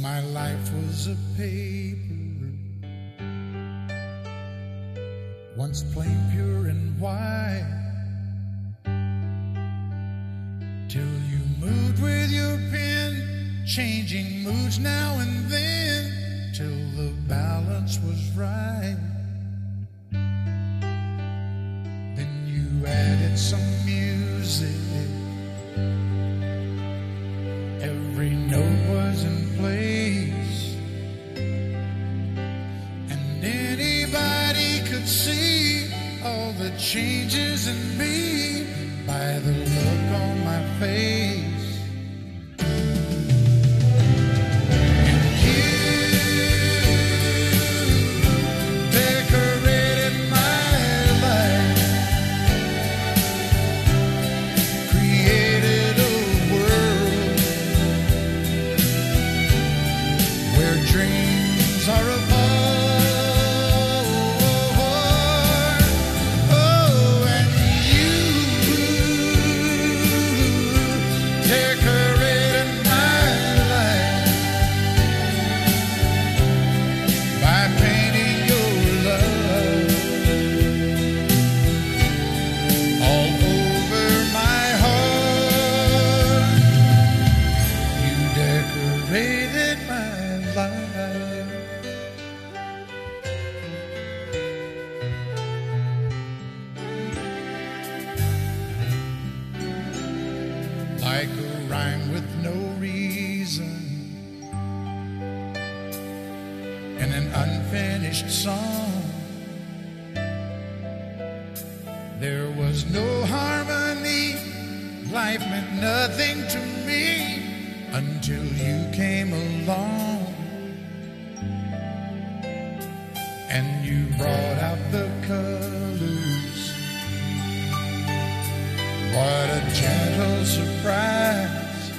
My life was a paper, once plain, pure, and white, till you moved with your pen, changing moods now and then, till the balance was right. Then you added some music, every note was in place, and anybody could see all the changes in me by the look on my face. And you decorated my life, created a world where dreams are apart. Oh, and you decorated my life by painting your love all over my heart. You decorated my life. Like a rhyme with no reason and an unfinished song, there was no harmony. Life meant nothing to me until you came along, and you brought out the colors. What a gentle surprise.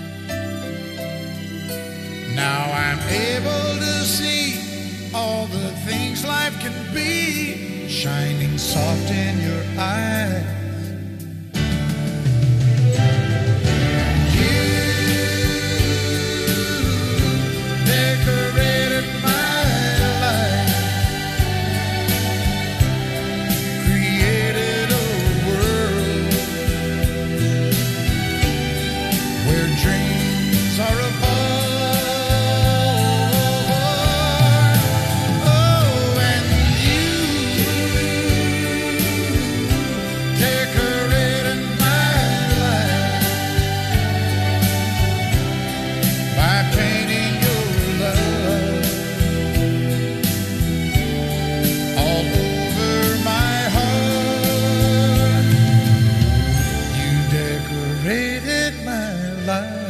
Now I'm able to see all the things life can be, shining soft in your eyes. You decorated my life, created a world where dreams are apart. Oh, and you decorated my life by painting your love all over my heart. You decorated my life.